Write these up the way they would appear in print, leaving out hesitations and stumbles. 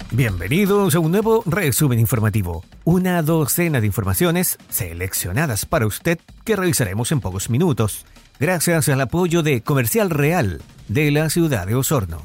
Bienvenidos a un nuevo resumen informativo. Una docena de informaciones seleccionadas para usted que revisaremos en pocos minutos, gracias al apoyo de Comercial Real de la ciudad de Osorno.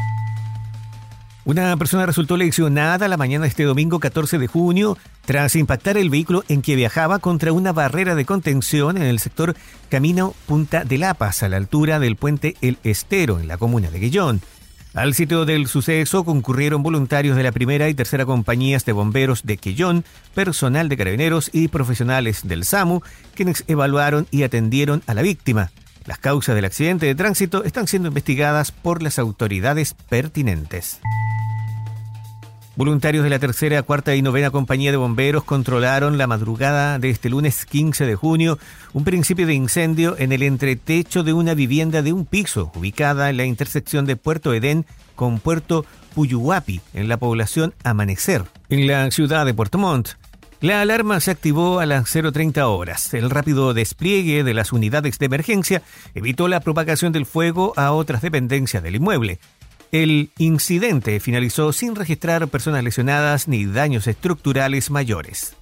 Una persona resultó lesionada la mañana de este domingo 14 de junio tras impactar el vehículo en que viajaba contra una barrera de contención en el sector Camino Punta de Lapas, a la altura del puente El Estero, en la comuna de Guellón. Al sitio del suceso concurrieron voluntarios de la primera y tercera compañías de bomberos de Quellón, personal de carabineros y profesionales del SAMU, quienes evaluaron y atendieron a la víctima. Las causas del accidente de tránsito están siendo investigadas por las autoridades pertinentes. Voluntarios de la tercera, cuarta y novena compañía de bomberos controlaron la madrugada de este lunes 15 de junio un principio de incendio en el entretecho de una vivienda de un piso ubicada en la intersección de Puerto Edén con Puerto Puyuhuapi, en la población Amanecer, en la ciudad de Puerto Montt. La alarma se activó a las 0:30 horas. El rápido despliegue de las unidades de emergencia evitó la propagación del fuego a otras dependencias del inmueble. El incidente finalizó sin registrar personas lesionadas ni daños estructurales mayores.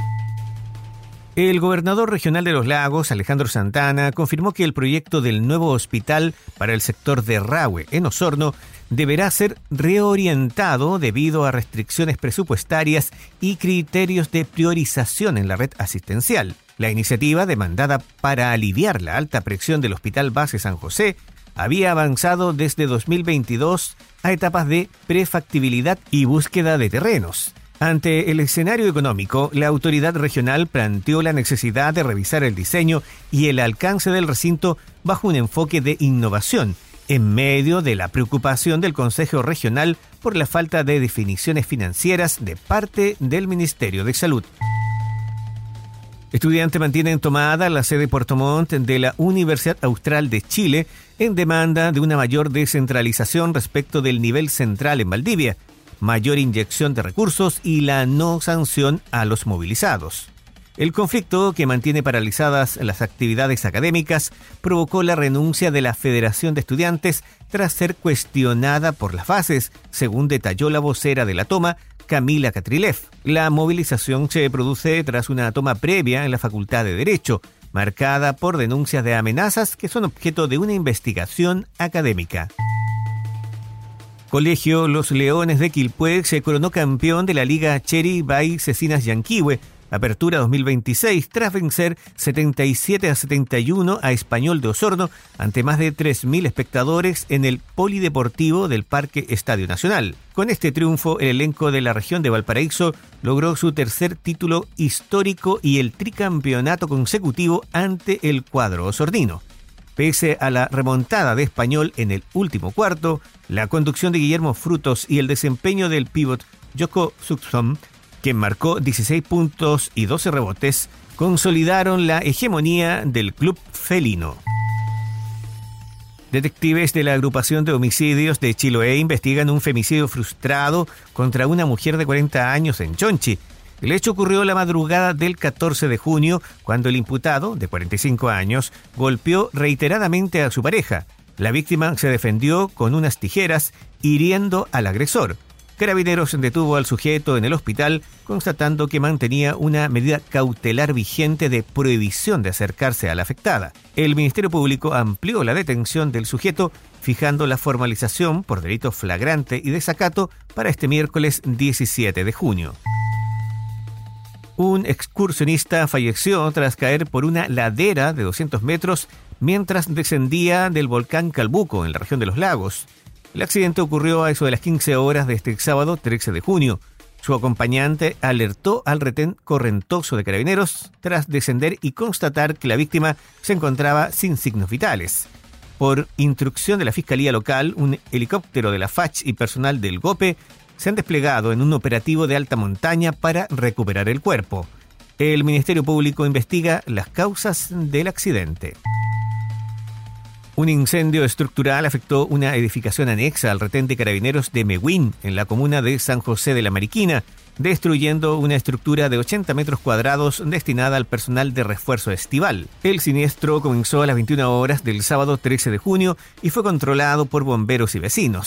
El gobernador regional de Los Lagos, Alejandro Santana, confirmó que el proyecto del nuevo hospital para el sector de Rahue, en Osorno, deberá ser reorientado debido a restricciones presupuestarias y criterios de priorización en la red asistencial. La iniciativa, demandada para aliviar la alta presión del Hospital Base San José, había avanzado desde 2022 a etapas de prefactibilidad y búsqueda de terrenos. Ante el escenario económico, la autoridad regional planteó la necesidad de revisar el diseño y el alcance del recinto bajo un enfoque de innovación, en medio de la preocupación del Consejo Regional por la falta de definiciones financieras de parte del Ministerio de Salud. Estudiantes mantienen tomada la sede Puerto Montt de la Universidad Austral de Chile en demanda de una mayor descentralización respecto del nivel central en Valdivia, mayor inyección de recursos y la no sanción a los movilizados. El conflicto, que mantiene paralizadas las actividades académicas, provocó la renuncia de la Federación de Estudiantes tras ser cuestionada por las bases, según detalló la vocera de la toma, Camila Catrilef. La movilización se produce tras una toma previa en la Facultad de Derecho, marcada por denuncias de amenazas que son objeto de una investigación académica. Colegio Los Leones de Quilpué se coronó campeón de la Liga Cherry by Cecinas Yanquihue, Apertura 2026, tras vencer 77-71 a Español de Osorno ante más de 3.000 espectadores en el Polideportivo del Parque Estadio Nacional. Con este triunfo, el elenco de la región de Valparaíso logró su tercer título histórico y el tricampeonato consecutivo ante el cuadro osornino. Pese a la remontada de Español en el último cuarto, la conducción de Guillermo Frutos y el desempeño del pívot Joko Suksom, quien marcó 16 puntos y 12 rebotes, consolidaron la hegemonía del club felino. Detectives de la agrupación de homicidios de Chiloé investigan un femicidio frustrado contra una mujer de 40 años en Chonchi. El hecho ocurrió la madrugada del 14 de junio, cuando el imputado, de 45 años, golpeó reiteradamente a su pareja. La víctima se defendió con unas tijeras, hiriendo al agresor. Carabineros detuvo al sujeto en el hospital, constatando que mantenía una medida cautelar vigente de prohibición de acercarse a la afectada. El Ministerio Público amplió la detención del sujeto, fijando la formalización por delito flagrante y desacato para este miércoles 17 de junio. Un excursionista falleció tras caer por una ladera de 200 metros mientras descendía del volcán Calbuco, en la región de Los Lagos. El accidente ocurrió a eso de las 15 horas de este sábado 13 de junio. Su acompañante alertó al retén correntoso de carabineros tras descender y constatar que la víctima se encontraba sin signos vitales. Por instrucción de la Fiscalía Local, un helicóptero de la FACH y personal del GOPE se han desplegado en un operativo de alta montaña para recuperar el cuerpo. El Ministerio Público investiga las causas del accidente. Un incendio estructural afectó una edificación anexa al retén de carabineros de Mehuín, en la comuna de San José de la Mariquina, destruyendo una estructura de 80 metros cuadrados destinada al personal de refuerzo estival. El siniestro comenzó a las 21 horas del sábado 13 de junio y fue controlado por bomberos y vecinos.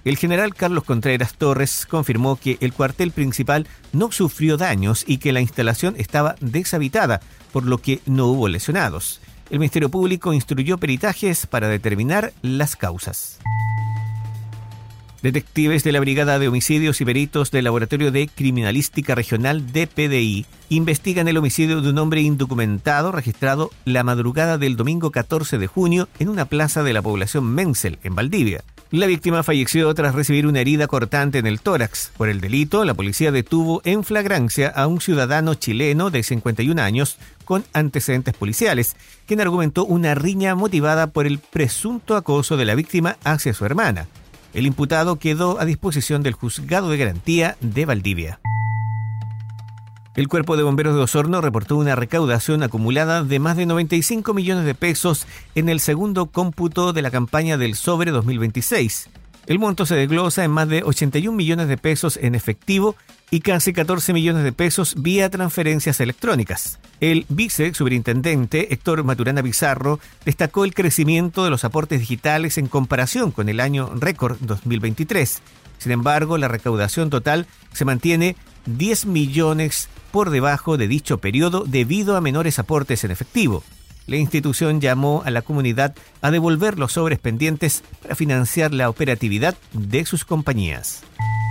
El general Carlos Contreras Torres confirmó que el cuartel principal no sufrió daños y que la instalación estaba deshabitada, por lo que no hubo lesionados. El Ministerio Público instruyó peritajes para determinar las causas. Detectives de la Brigada de Homicidios y peritos del Laboratorio de Criminalística Regional de PDI investigan el homicidio de un hombre indocumentado registrado la madrugada del domingo 14 de junio en una plaza de la población Menzel, en Valdivia. La víctima falleció tras recibir una herida cortante en el tórax. Por el delito, la policía detuvo en flagrancia a un ciudadano chileno de 51 años con antecedentes policiales, quien argumentó una riña motivada por el presunto acoso de la víctima hacia su hermana. El imputado quedó a disposición del Juzgado de Garantía de Valdivia. El Cuerpo de Bomberos de Osorno reportó una recaudación acumulada de más de 95 millones de pesos en el segundo cómputo de la campaña del Sobre 2026. El monto se desglosa en más de 81 millones de pesos en efectivo y casi 14 millones de pesos vía transferencias electrónicas. El vicesuperintendente Héctor Maturana Pizarro destacó el crecimiento de los aportes digitales en comparación con el año récord 2023. Sin embargo, la recaudación total se mantiene 10 millones por debajo de dicho periodo debido a menores aportes en efectivo. La institución llamó a la comunidad a devolver los sobres pendientes para financiar la operatividad de sus compañías.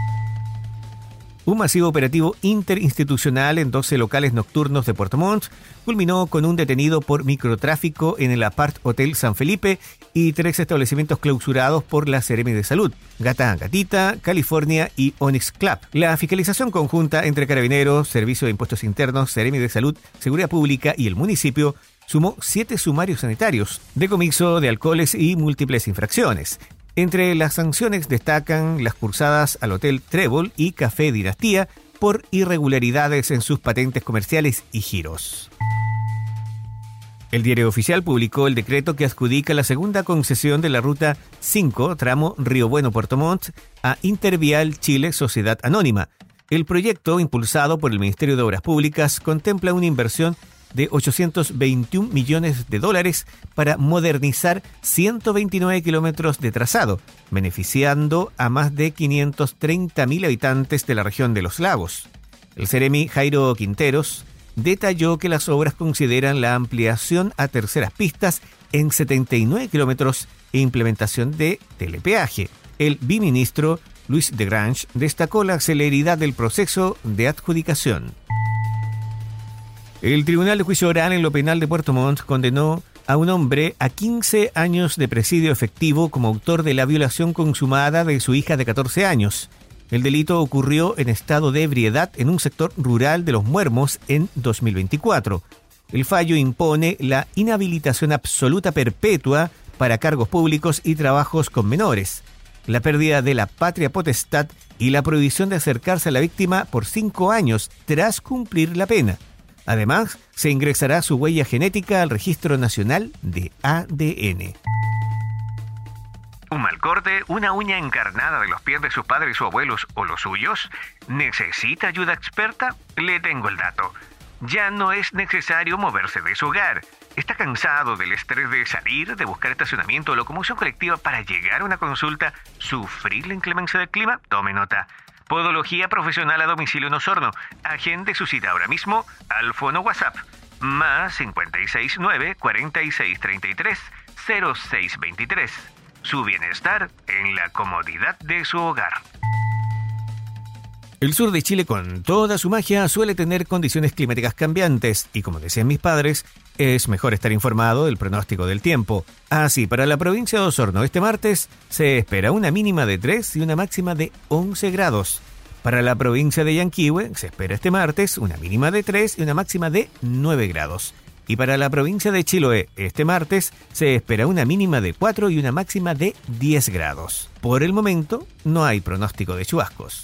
Un masivo operativo interinstitucional en 12 locales nocturnos de Puerto Montt culminó con un detenido por microtráfico en el Apart Hotel San Felipe y 3 establecimientos clausurados por la Seremi de Salud, Gata Gatita, California y Onyx Club. La fiscalización conjunta entre Carabineros, Servicio de Impuestos Internos, Seremi de Salud, Seguridad Pública y el municipio sumó 7 sumarios sanitarios, decomiso de alcoholes y múltiples infracciones. Entre las sanciones destacan las cursadas al Hotel Trébol y Café Dinastía por irregularidades en sus patentes comerciales y giros. El Diario Oficial publicó el decreto que adjudica la segunda concesión de la Ruta 5, tramo Río Bueno-Puerto Montt, a Intervial Chile Sociedad Anónima. El proyecto, impulsado por el Ministerio de Obras Públicas, contempla una inversión de 821 millones de dólares para modernizar 129 kilómetros de trazado, beneficiando a más de 530.000 habitantes de la región de Los Lagos. El Seremi Jairo Quinteros detalló que las obras consideran la ampliación a terceras pistas en 79 kilómetros e implementación de telepeaje. El biministro Luis de Grange destacó la celeridad del proceso de adjudicación. El Tribunal de Juicio Oral en lo Penal de Puerto Montt condenó a un hombre a 15 años de presidio efectivo como autor de la violación consumada de su hija de 14 años. El delito ocurrió en estado de ebriedad en un sector rural de Los Muermos en 2024. El fallo impone la inhabilitación absoluta perpetua para cargos públicos y trabajos con menores, la pérdida de la patria potestad y la prohibición de acercarse a la víctima por 5 años tras cumplir la pena. Además, se ingresará su huella genética al Registro Nacional de ADN. ¿Un mal corte? ¿Una uña encarnada de los pies de sus padres o abuelos o los suyos? ¿Necesita ayuda experta? Le tengo el dato. Ya no es necesario moverse de su hogar. ¿Está cansado del estrés de salir, de buscar estacionamiento o locomoción colectiva para llegar a una consulta? ¿Sufrir la inclemencia del clima? Tome nota. Podología profesional a domicilio en Osorno. Agende su cita ahora mismo al fono WhatsApp más 569 4633 0623. Su bienestar en la comodidad de su hogar. El sur de Chile, con toda su magia, suele tener condiciones climáticas cambiantes y, como decían mis padres, es mejor estar informado del pronóstico del tiempo. Así, para la provincia de Osorno este martes se espera una mínima de 3 y una máxima de 11 grados. Para la provincia de Yanquihue se espera este martes una mínima de 3 y una máxima de 9 grados. Y para la provincia de Chiloé este martes se espera una mínima de 4 y una máxima de 10 grados. Por el momento no hay pronóstico de chubascos.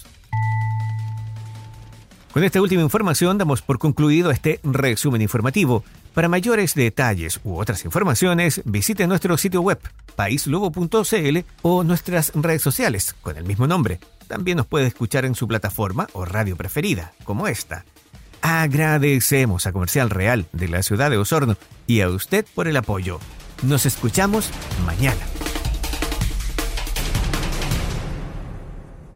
Con esta última información damos por concluido este resumen informativo. Para mayores detalles u otras informaciones, visite nuestro sitio web paislobo.cl o nuestras redes sociales con el mismo nombre. También nos puede escuchar en su plataforma o radio preferida, como esta. Agradecemos a Comercial Real de la ciudad de Osorno y a usted por el apoyo. Nos escuchamos mañana.